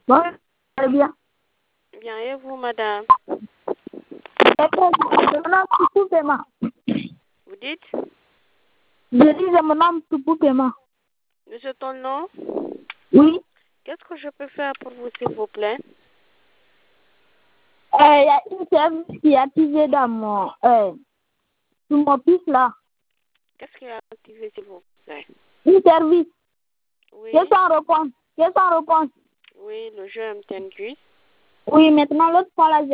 Bon, très bien. Bien, et vous, madame? Je me nomme Toupou Pema. Vous dites? Je dis, je me nomme Toupou Pema. Monsieur, ton nom? Oui. Qu'est-ce que je peux faire pour vous, s'il vous plaît? Il y a une service qui est activée dans sur mon fils là. Qu'est-ce qui est activé, s'il vous plaît? Une service. Oui. Qui est sans réponse. Qui est sans réponse. Oui, le jeu MTN Quiz. Oui, maintenant, l'autre fois là,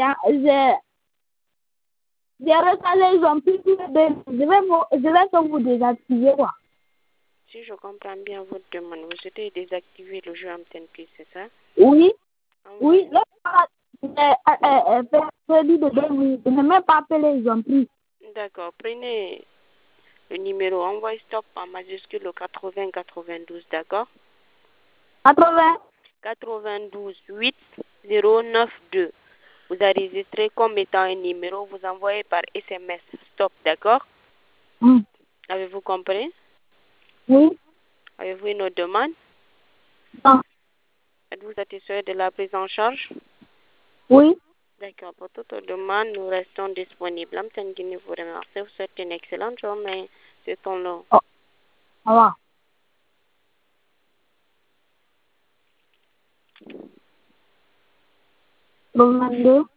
j'ai rechargé, ils ont pris tous les deux. Je vais que vous désactiver, quoi. Si je comprends bien votre demande, vous souhaitez désactiver le jeu MTN Quiz, c'est ça? Oui. Envoyez. Oui, l'autre fois là, j'ai perdu de 2 minutes. Je n'ai même pas appelé, ils ont pris. D'accord, prenez le numéro, envoyez stop en majuscule au 80 92, d'accord? 80. 92 8 092. Vous enregistrez comme étant un numéro, vous envoyez par SMS stop, d'accord? Avez-vous compris? Oui. Avez-vous une autre demande? Non. Êtes-vous satisfait de la prise en charge? Oui. D'accord, pour toute demande, nous restons disponibles. Amten Guinée vous remercie. Vous souhaite une excellente journée. C'est ton nom. Au revoir. 22.